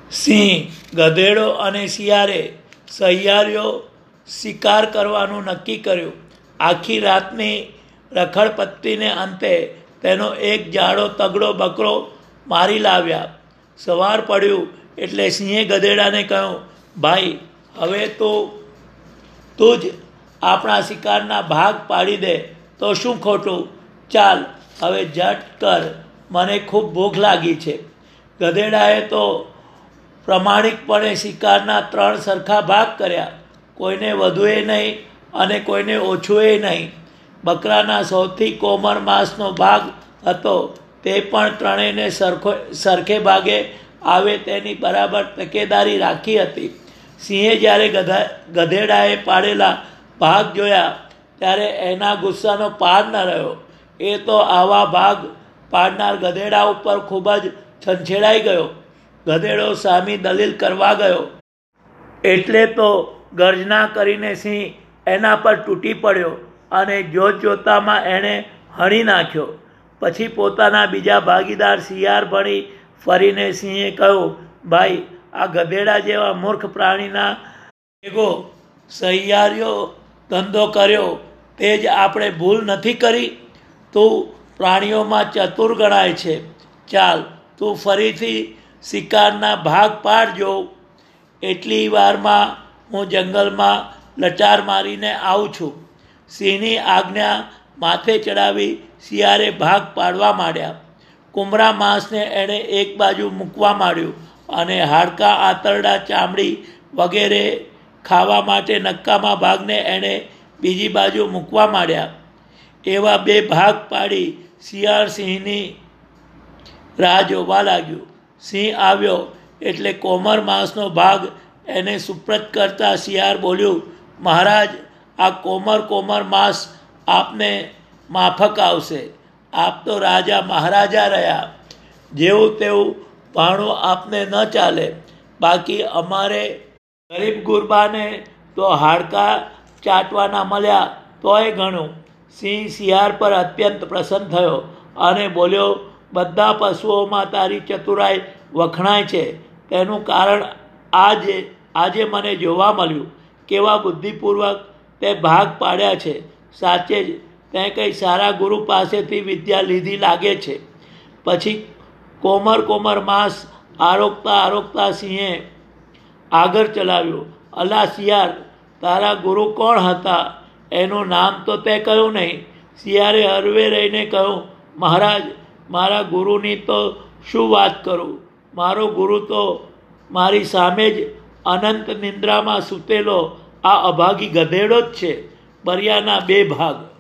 સિંહ, ગધેડો અને શિયાળે સહિયારીઓ શિકાર કરવાનું નક્કી કર્યું. આખી રાતની રખડપટ્ટીને અંતે તેનો એક જાડો તગડો બકરો મારી લાવ્યા. સવાર પડ્યું એટલે સિંહે ગધેડાને કહ્યું, ભાઈ, હવે તું જ આપણા શિકારના ભાગ પાડી દે તો શું ખોટું? ચાલ હવે ઝટ કર, મને ખૂબ ભૂખ લાગી છે. ગધેડાએ તો પ્રમાણિકપણે શિકારના 3 સરખા ભાગ કર્યા, કોઈને વધુએ નહીં અને કોઈને ઓછુંએ નહીં. બકરાના સૌથી કોમળ માંસનો ભાગ હતો તે પણ ત્રણેયને સરખે ભાગે આવે તેની બરાબર તકેદારી રાખી હતી. સિંહે જ્યારે ગધેડાએ પાડેલા ભાગ જોયા ત્યારે એના ગુસ્સાનો પાર ન રહ્યો. એ તો આવા ભાગ પાડનાર ગધેડા ઉપર ખૂબ જ છંછેડાઈ ગયો. ગધેડો સામી દલીલ કરવા ગયો એટલે તો ગર્જના કરીને સિંહ એના પર તૂટી પડ્યો અને જોતજોતામાં એણે હણી નાખ્યો. પછી પોતાના બીજા ભાગીદાર શિયાળ ભણી ફરીને સિંહે કહ્યું, ભાઈ, આ ગધેડા જેવા મૂર્ખ પ્રાણીના ભેગો સહિયારીઓ ધંધો કર્યો તે જ આપણે ભૂલ નથી કરી. તું પ્રાણીઓમાં ચતુર ગણાય છે. ચાલ, તું ફરીથી શિકારના ભાગ પાડજો. એટલી વારમાં હું જંગલમાં લટાર મારીને આવું છું. સિંહની આજ્ઞા માથે ચડાવી શિયાળે ભાગ પાડવા માંડ્યા. કુમરા માંસને એણે એક બાજુ મૂકવા માંડ્યું અને હાડકાં, આંતરડા, ચામડી વગેરે ખાવા માટે નક્કામાં ભાગને એણે બીજી બાજુ મૂકવા માંડ્યા. એવા 2 ભાગ પાડી શિયાળ સિંહની રાહ જોવા લાગ્યું. સિંહ આવ્યો એટલે કોમર માંસનો ભાગ એને સુપ્રત કરતા શિયાળ બોલ્યું, મહારાજ, આ કોમર માંસ આપને માફક આવશે. આપ તો રાજા મહારાજા રહ્યા. જેવું તેવું ભાણું આપને ન ચાલે. બાકી અમારે ગરીબ ગુરબાને તો હાડકાં ચાટવાના મળ્યા તોય ઘણું. સિંહ શિયાળ પર અત્યંત પ્રસન્ન થયો અને બોલ્યો, બધા પશુઓમાં તારી ચતુરાઈ વખણાય છે. તેનું કારણ આજે મને જોવા મળ્યું. કેવા બુદ્ધિપૂર્વક તે ભાગ પાડ્યા છે. સાચે જ તે કંઈ સારા ગુરુ પાસેથી વિદ્યા લીધી લાગે છે. પછી કોમર માંસ આરોગતા સિંહે આગળ ચલાવ્યું, અલા શિયાળ, તારા ગુરુ કોણ હતા? એનું નામ તો તે કહ્યું નહીં. શિયાળે હરવે રહીને કહ્યું, મહારાજ, મારા ગુરુની તો શું વાત કરું. મારો ગુરુ તો મારી સામે જ અનંત નિંદ્રામાં સૂતેલો આ અભાગી ગધેડો જ છે. બરિયાના 2 ભાગ.